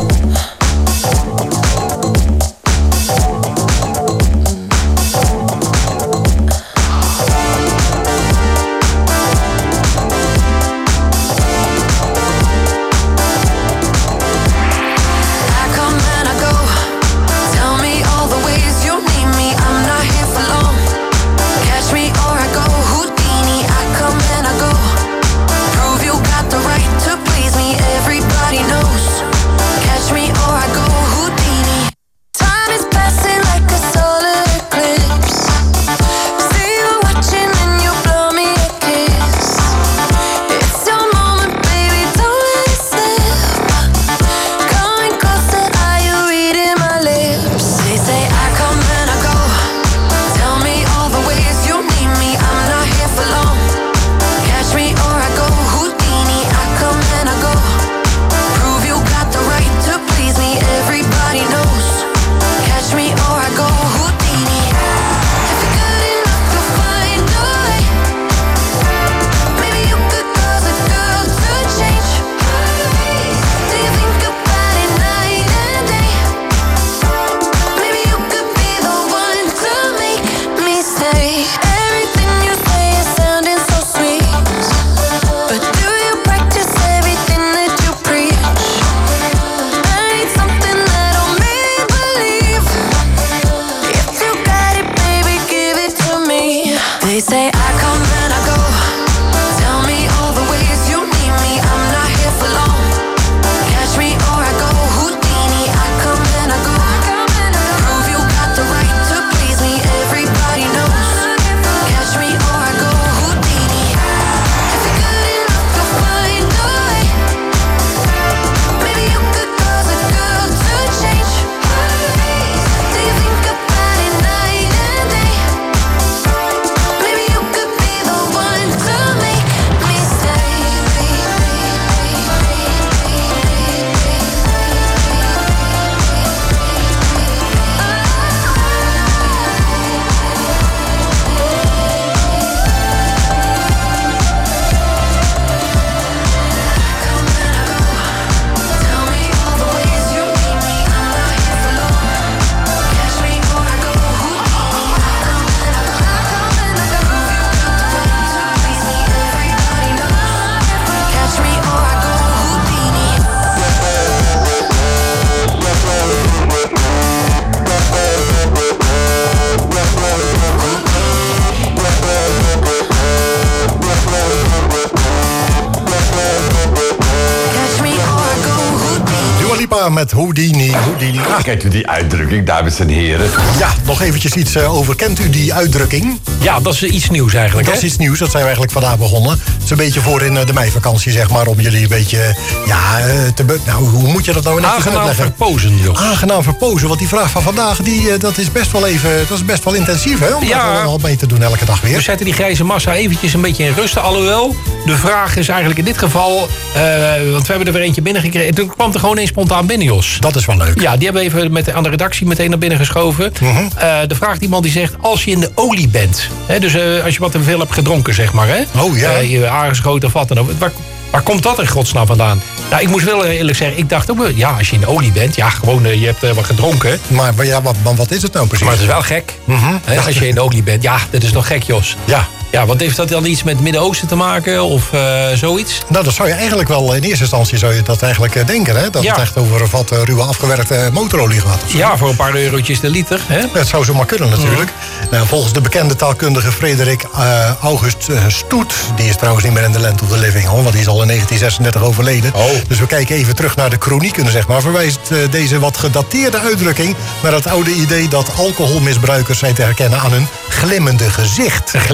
S9: Met Houdini. Houdini.
S15: Ah, kent u die uitdrukking, dames en heren?
S9: Ja, nog eventjes iets uh, over. Kent u die uitdrukking?
S10: Ja, dat is iets nieuws eigenlijk.
S9: Dat
S10: hè?
S9: is iets nieuws, dat zijn we eigenlijk vandaag begonnen. Het is een beetje voor in uh, de meivakantie, zeg maar, om jullie een beetje, ja, uh, te be- nou, hoe moet je dat nou netjes
S10: Aangenaam
S9: uitleggen?
S10: verpozen, Jos.
S9: Aangenaam verpozen, want die vraag van vandaag, die, uh, dat is best wel even, dat is best wel intensief, hè? Om
S10: Ja.
S9: dat al mee te doen elke dag weer.
S10: We zetten die grijze massa eventjes een beetje in rust. Alhoewel, de vraag is eigenlijk in dit geval, uh, want we hebben er weer eentje binnengekregen. Toen kwam er gewoon eens spontaan binnen, Jos.
S9: Dat is wel leuk.
S10: Ja, die hebben we even met de, aan de redactie meteen naar binnen geschoven.
S9: Mm-hmm.
S10: Uh, de vraagt iemand die zegt, als je in de olie bent. Hè, dus uh, als je wat te veel hebt gedronken, zeg maar. Hè,
S9: oh ja.
S10: Uh, je aangeschoten of wat dan ook. Waar, waar komt dat in godsnaam vandaan? Nou, ik moest wel eerlijk zeggen, ik dacht ook wel, ja, als je in de olie bent, ja, gewoon, uh, je hebt uh, wat gedronken.
S9: Maar, maar ja, wat, wat is het nou precies?
S10: Maar het is wel gek.
S9: Mm-hmm.
S10: Hè, als je in de olie bent, ja, dat is nog gek, Jos.
S9: Ja.
S10: Ja, wat heeft dat dan iets met het Midden-Oosten te maken of uh, zoiets?
S9: Nou, dat zou je eigenlijk wel, in eerste instantie zou je dat eigenlijk uh, denken, hè? Dat
S10: ja.
S9: het echt over wat uh, ruwe afgewerkte motorolie gaat. Of zo.
S10: Ja, voor een paar eurotjes de liter. Hè?
S9: Dat zou zomaar kunnen natuurlijk. Mm. Nou, volgens de bekende taalkundige Frederik uh, August uh, Stoet, die is trouwens niet meer in de Land of the Living, hoor, want die is al in negentien zesendertig overleden.
S10: Oh.
S9: Dus we kijken even terug naar de kronieken, zeg maar. Verwijst uh, deze wat gedateerde uitdrukking naar het oude idee dat alcoholmisbruikers zijn te herkennen aan hun glimmende gezicht.
S10: Een glimmend gezicht.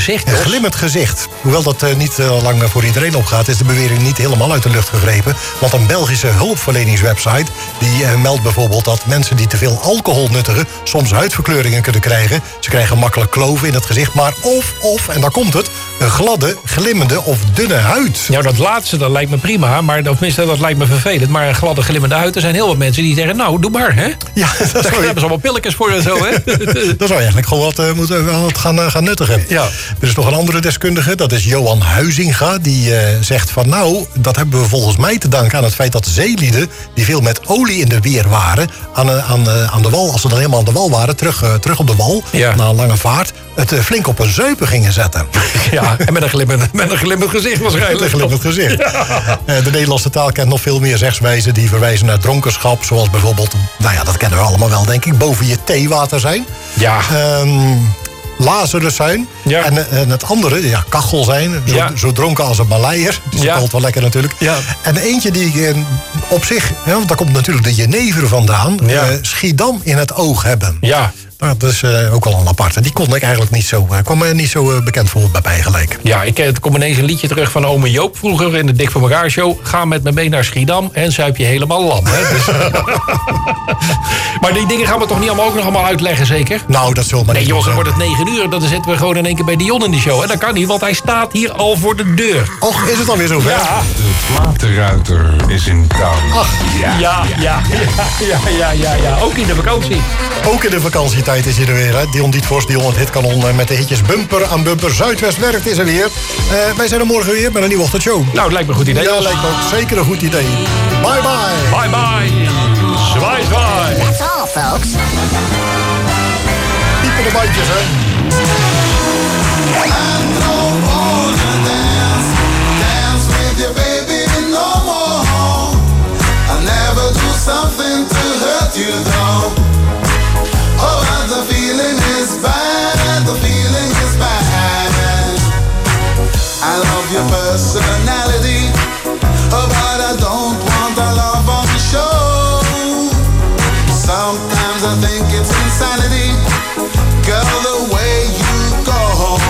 S10: gezicht,
S9: Een
S10: Jos.
S9: glimmend gezicht. Hoewel dat uh, niet uh, lang voor iedereen opgaat, is de bewering niet helemaal uit de lucht gegrepen. Want een Belgische hulpverleningswebsite die uh, meldt bijvoorbeeld dat mensen die te veel alcohol nuttigen soms huidverkleuringen kunnen krijgen. Ze krijgen makkelijk kloven in het gezicht, maar of, of, en daar komt het, een gladde, glimmende of dunne huid.
S10: Nou, dat laatste, dat lijkt me prima, maar of tenminste, dat lijkt me vervelend. Maar een gladde, glimmende huid, er zijn heel wat mensen die zeggen, nou, doe maar, hè?
S9: Ja, dat
S10: Daar
S9: zou
S10: hebben ze allemaal pilletjes voor en zo, hè?
S9: Dat zou je eigenlijk gewoon wat, uh, moeten, wat gaan, uh, gaan nuttigen.
S10: Ja.
S9: Er is nog een andere deskundige, dat is Johan Huizinga. Die uh, zegt van nou, dat hebben we volgens mij te danken aan het feit dat zeelieden die veel met olie in de weer waren, aan, uh, aan, uh, aan de wal, als ze dan helemaal aan de wal waren, terug, uh, terug op de wal,
S10: Ja.
S9: na een lange vaart, het uh, flink op een zuipen gingen zetten.
S10: Ja, en met een glimmend, met een glimmend gezicht waarschijnlijk.
S9: Een glimmend gezicht.
S10: Ja.
S9: Uh, de Nederlandse taal kent nog veel meer zegswijzen die verwijzen naar dronkenschap, zoals bijvoorbeeld, nou ja, dat kennen we allemaal wel, denk ik, boven je theewater zijn.
S10: Ja.
S9: Um, Lazarus zijn.
S10: Ja.
S9: En, en het andere, ja, kachel zijn. Zo,
S10: Ja.
S9: zo dronken als een Maleier. Dus
S10: Ja.
S9: dat valt wel lekker natuurlijk.
S10: Ja.
S9: En eentje die eh, op zich, ja, want daar komt natuurlijk de jenever vandaan.
S10: Ja.
S9: eh, Schiedam in het oog hebben.
S10: Ja.
S9: Nou, dat is uh, ook al een aparte. Die kon ik eigenlijk niet zo, uh, kwam me niet zo uh, bekend voor bij mij gelijk.
S10: Ja, ik er kom ineens een liedje terug van ome Joop vroeger in de Dik voor elkaar show. Ga met me mee naar Schiedam en zuip je helemaal lam. Hè? Dus... maar die dingen gaan we toch niet allemaal ook nog allemaal uitleggen, zeker?
S9: Nou, dat zullen we maar
S10: Nee,
S9: niet
S10: Jos, dan
S9: doen.
S10: wordt het negen uur. Dan zitten we gewoon in één keer bij Dion in de show. En dat kan niet, want hij staat hier al voor de deur.
S9: Och, is het alweer zover?
S10: Ja.
S15: De platenruiter is in town.
S10: Ach, ja, ja, ja, ja, ja, ja, ja. Ook in de vakantie.
S9: Ook in de vakantietijd is hij er weer, hè? Dion Dietfors, Dion het hitkanon uh, met de hitjes bumper aan bumper. Zuidwest werkt is er weer. Uh, wij zijn er morgen weer met een nieuwe ochtendshow.
S10: Nou, het lijkt me een goed idee.
S9: Ja, lijkt me ook zeker een goed idee. Bye bye.
S10: Bye bye. Zwaai, zwaai.
S16: That's all, folks.
S9: Diep in de bandjes, hè?
S17: Something to hurt you though. Oh, but the feeling is bad, the feeling is bad. I love your personality, oh, but I don't want a love on the show. Sometimes I think it's insanity, girl, the way you go.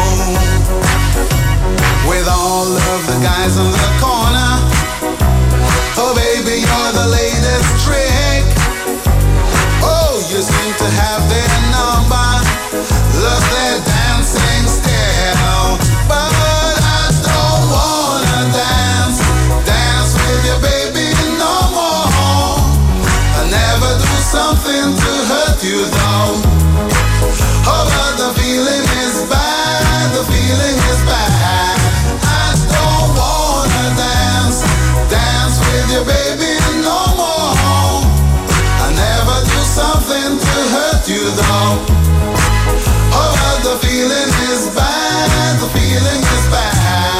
S17: With all of the guys in the corner, oh baby, you're the latest trick. Oh, you seem to have their number. Look, they're dancing still. But I don't wanna dance, dance with you, baby, no more. I never do something to hurt you though. Oh, but the feeling is bad, the feeling is bad. I don't wanna dance, dance with you, baby, no more. I never do something to hurt you though. Oh, but the feeling is bad, the feeling is bad.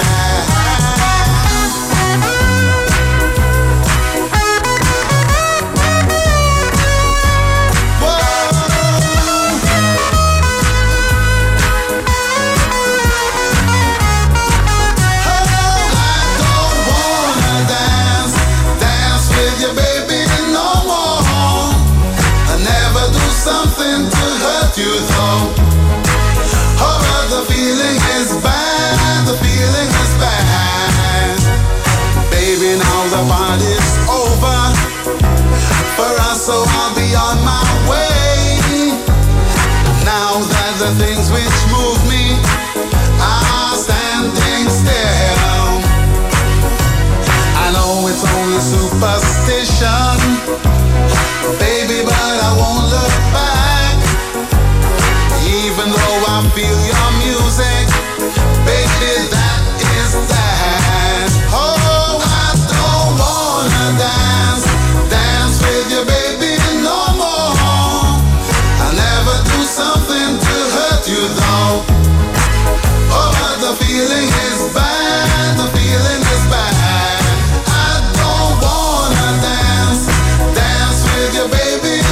S17: Something to hurt you though. Oh, but the feeling is bad, the feeling is bad. Baby, now the party's over for us, so I'll be on my way. Now that the things which move me are standing still. I know it's only superstition, baby, but I won't look back. Even though I feel your music, baby, that is that. Oh, I don't wanna dance, dance with you, baby, no more. I never do something to hurt you though. Oh, but the feeling is bad, the feeling is bad. I don't wanna dance, dance with you, baby,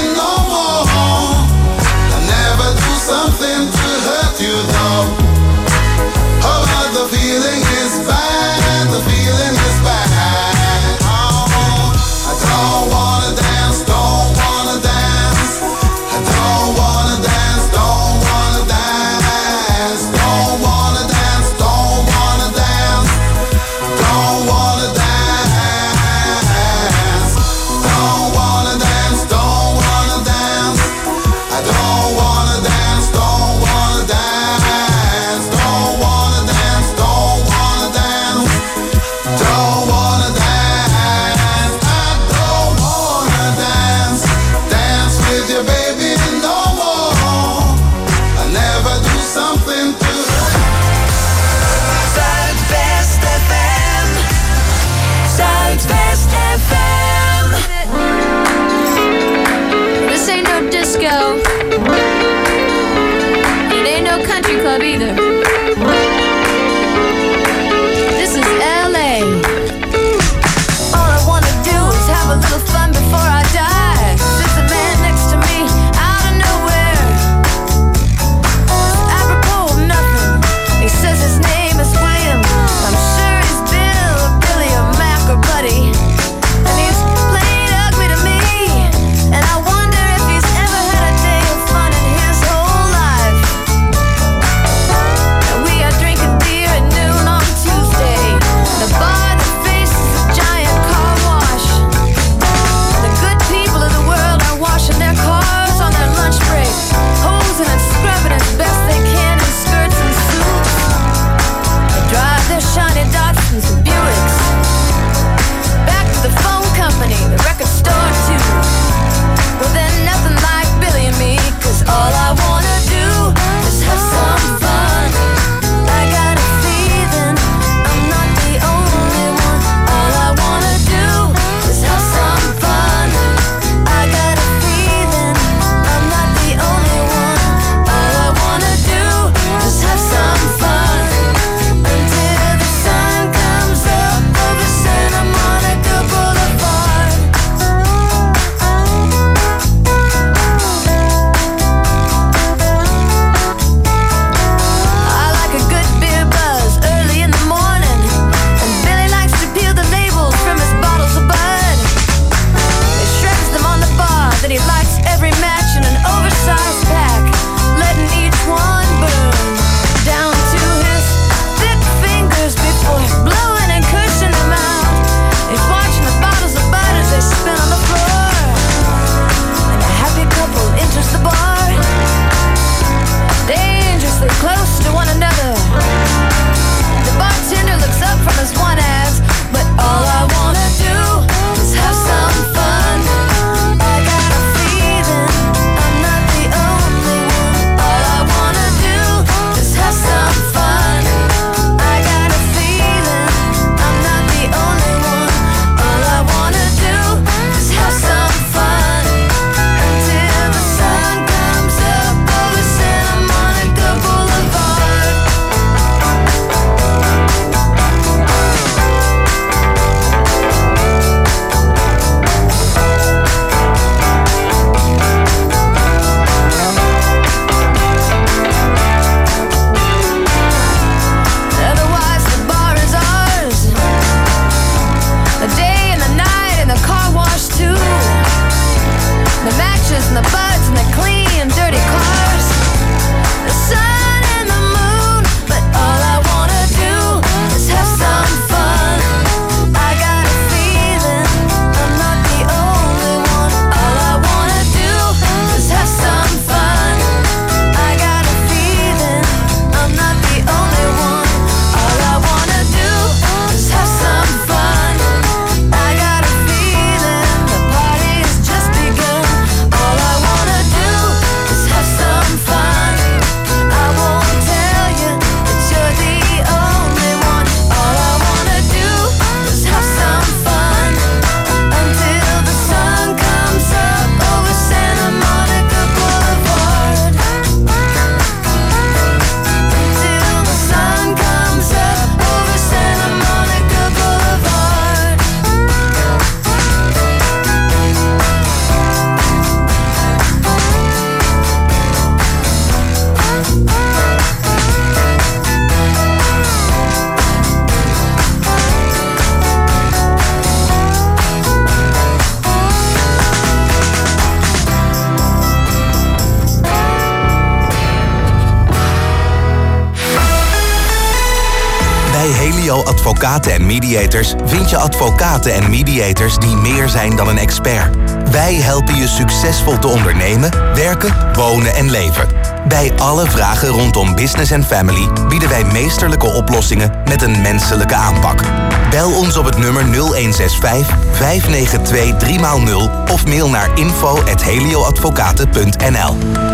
S16: Advocaten en Mediators vind je advocaten en mediators die meer zijn dan een expert. Wij helpen je succesvol te ondernemen, werken, wonen en leven. Bij alle vragen rondom business en family bieden wij meesterlijke oplossingen met een menselijke aanpak. Bel ons op het nummer nul een zes vijf, vijf negen twee, drie nul of mail naar info at helioadvocaten punt n l.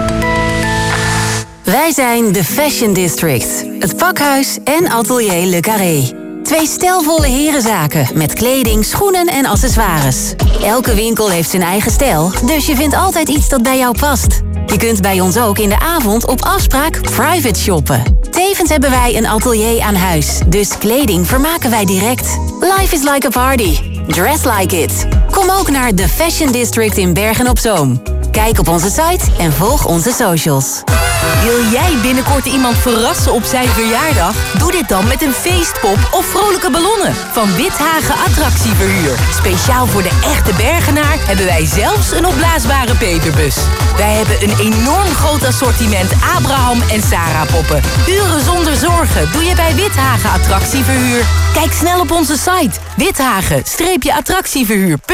S18: Wij zijn de Fashion District, het pakhuis en atelier Le Carré. Twee stijlvolle herenzaken met kleding, schoenen en accessoires. Elke winkel heeft zijn eigen stijl, dus je vindt altijd iets dat bij jou past. Je kunt bij ons ook in de avond op afspraak private shoppen. Tevens hebben wij een atelier aan huis, dus kleding vermaken wij direct. Life is like a party. Dress like it. Kom ook naar The Fashion District in Bergen-op-Zoom. Kijk op onze site en volg onze socials.
S19: Wil jij binnenkort iemand verrassen op zijn verjaardag? Doe dit dan met een feestpop of vrolijke ballonnen van Withagen Attractieverhuur. Speciaal voor de echte Bergenaar hebben wij zelfs een opblaasbare peperbus. Wij hebben een enorm groot assortiment Abraham en Sarah poppen. Uren zonder zorgen doe je bij Withagen Attractieverhuur. Kijk snel op onze site withagen attractieverhuur punt n l.